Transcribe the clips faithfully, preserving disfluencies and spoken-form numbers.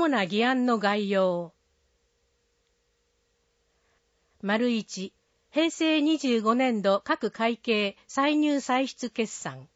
主な議案の概要。丸いち、平成にじゅうごねん度各会計歳入歳出決算。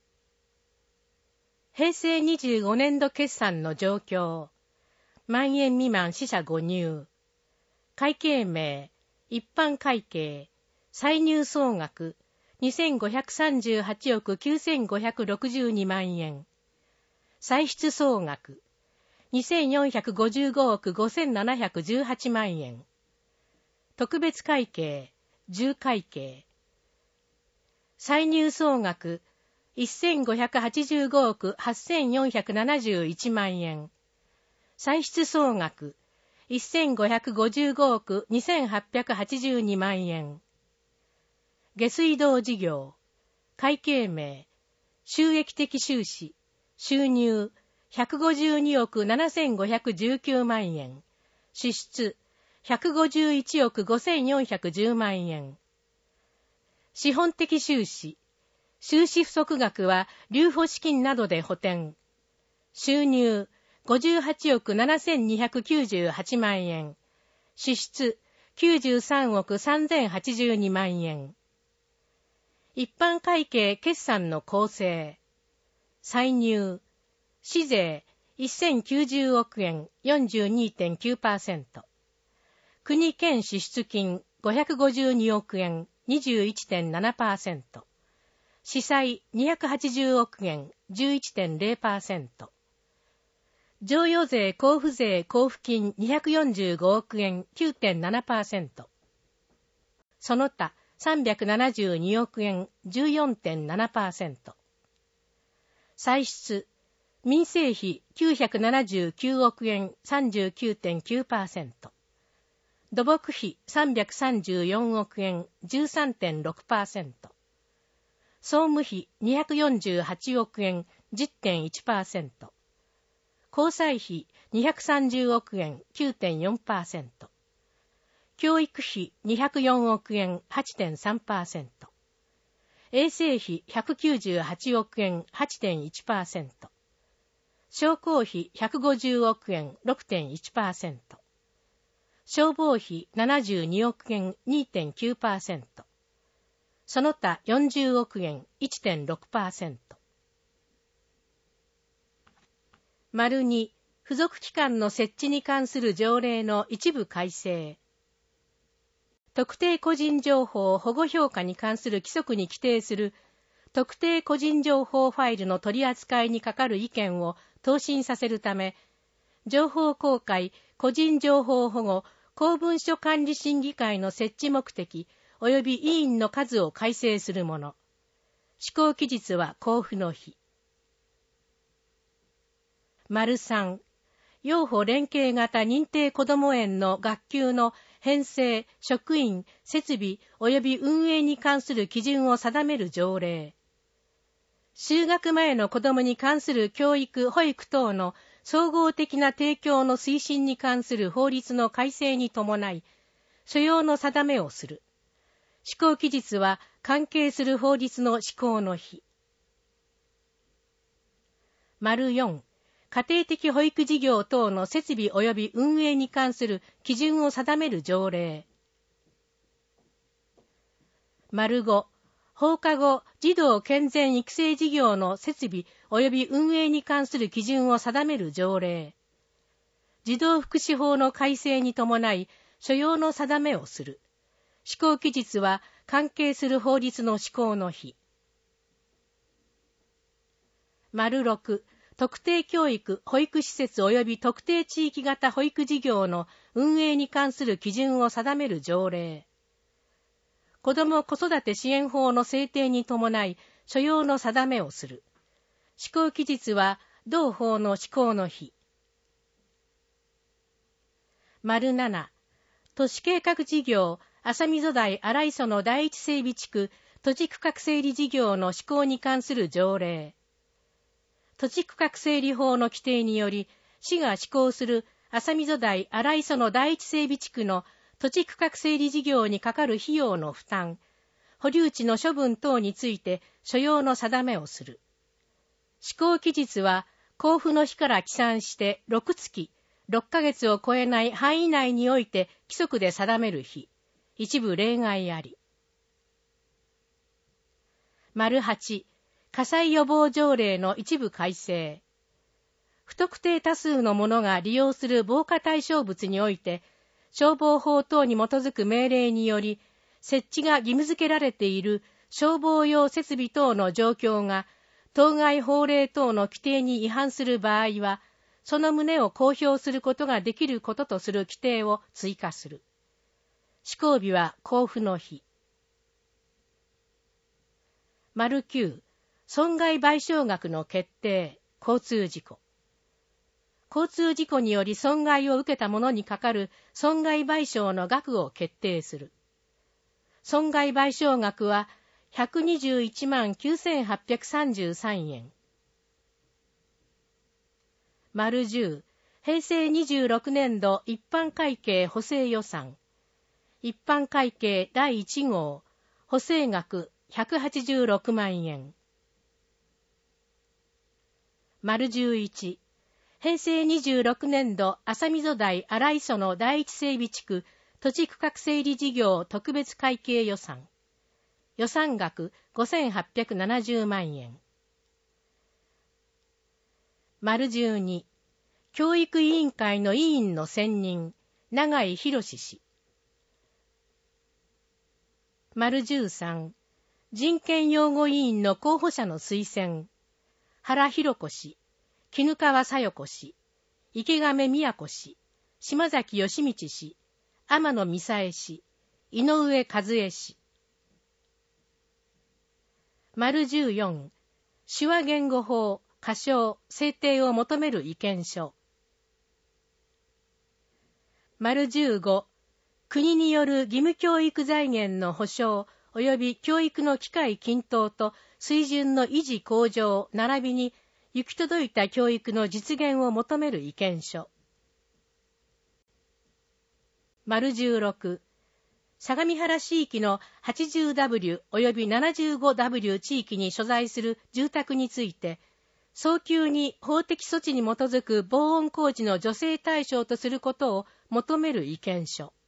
平成にじゅうごねん度決算の状況。万円未満四捨五入。会計名、一般会計、歳入総額にせんごひゃくさんじゅうはちおくきゅうせんごひゃくろくじゅうにまん円。歳出総額にせんよんひゃくごじゅうごおくごせんななひゃくじゅうはちまん円。特別会計、重会計。歳入総額せんごひゃくはちじゅうごおくはっせんよんひゃくななじゅういちまん円。歳出総額せんごひゃくごじゅうごおくにせんはっぴゃくはちじゅうにまん円。下水道事業。会計名。収益的収支。収入ひゃくごじゅうにおくななせんごひゃくじゅうきゅうまん円。支出ひゃくごじゅういちおくごせんよんひゃくじゅうまん円。資本的収支。収支不足額は留保資金などで補填。収入ごじゅうはちおくななせんにひゃくきゅうじゅうはちまん円。支出きゅうじゅうさんおくさんぜんはちじゅうにまん円。一般会計決算の構成。歳入。市税せんきゅうじゅうおく円 よんじゅうにてんきゅうパーセント。国県支出金ごひゃくごじゅうにおく円 にじゅういちてんななパーセント。市債にひゃくはちじゅうおく円 じゅういちてんぜろパーセント。贈与税交付税交付金にひゃくよんじゅうごおく円 きゅうてんななパーセント。その他さんびゃくななじゅうにおく円 じゅうよんてんななパーセント。歳出民生費きゅうひゃくななじゅうきゅうおく円 さんじゅうきゅうてんきゅうパーセント。土木費さんびゃくさんじゅうよんおく円 じゅうさんてんろくパーセント。総務費にひゃくよんじゅうはちおく円 じゅってんいちパーセント。交際費にひゃくさんじゅうおく円 きゅうてんよんパーセント。教育費にひゃくよんおく円 はちてんさんパーセント。衛生費ひゃくきゅうじゅうはちおく円 はちてんいちパーセント。商工費ひゃくごじゅうおく円 ろくてんいちパーセント。消防費ななじゅうにおく円 にてんきゅうパーセント。その他よんじゅうおく円 いちてんろくパーセント。丸に、付属機関の設置に関する条例の一部改正。特定個人情報保護評価に関する規則に規定する特定個人情報ファイルの取り扱いに係る意見を答申させるため、情報公開個人情報保護公文書管理審議会の設置目的及び委員の数を改正するもの。施行期日は公布の日。丸さん、幼保連携型認定こども園の学級の編成、職員、設備及び運営に関する基準を定める条例。就学前の子どもに関する教育・保育等の総合的な提供の推進に関する法律の改正に伴い、所要の定めをする。施行期日は関係する法律の施行の日。丸よん、家庭的保育事業等の設備及び運営に関する基準を定める条例。丸ご、放課後児童健全育成事業の設備及び運営に関する基準を定める条例。児童福祉法の改正に伴い、所要の定めをする。施行期日は関係する法律の施行の日。丸ろく、特定教育保育施設及び特定地域型保育事業の運営に関する基準を定める条例。子ども子育て支援法の制定に伴い、所要の定めをする。施行期日は同法の施行の日。丸なな、都市計画事業浅溝台荒磯の第一整備地区土地区画整理事業の施行に関する条例。土地区画整理法の規定により、市が施行する浅溝台荒磯の第一整備地区の土地区画整理事業にかかる費用の負担、保留地の処分等について所要の定めをする。施行期日は交付の日から起算してろくがつ、 ろっかげつを超えない範囲内において規則で定める日、一部例外あり。丸はち、火災予防条例の一部改正。不特定多数の者が利用する防火対象物において、消防法等に基づく命令により、設置が義務付けられている消防用設備等の状況が、当該法令等の規定に違反する場合は、その旨を公表することができることとする規定を追加する。施行日は公布の日。丸きゅう、損害賠償額の決定、交通事故。交通事故により損害を受けた者にかかる損害賠償の額を決定する。損害賠償額はひゃくにじゅういちまんきゅうせんはっぴゃくさんじゅうさんえん。丸じゅう、平成にじゅうろくねん度一般会計補正予算。一般会計だいいち号、補正額ひゃくはちじゅうろくまんえん。丸じゅういち、平成にじゅうろくねん度浅溝台荒磯の第一整備地区土地区画整理事業特別会計予算。予算額ごせんはっぴゃくななじゅうまんえん。丸じゅうに、教育委員会の委員の選任、永井博氏。丸じゅうさん、人権擁護委員の候補者の推薦、原弘子氏、絹川小代子氏、池亀宮子氏、島崎義道氏、天野美沙恵氏、井上和恵氏。丸じゅうよん、手話言語法、仮称、制定を求める意見書。丸じゅうご、国による義務教育財源の保障及び教育の機会均等と水準の維持向上並びに行き届いた教育の実現を求める意見書。丸じゅうろく、相模原市域の はちじゅうダブリュー 及び ななじゅうごダブリュー 地域に所在する住宅について、早急に法的措置に基づく防音工事の助成対象とすることを求める意見書。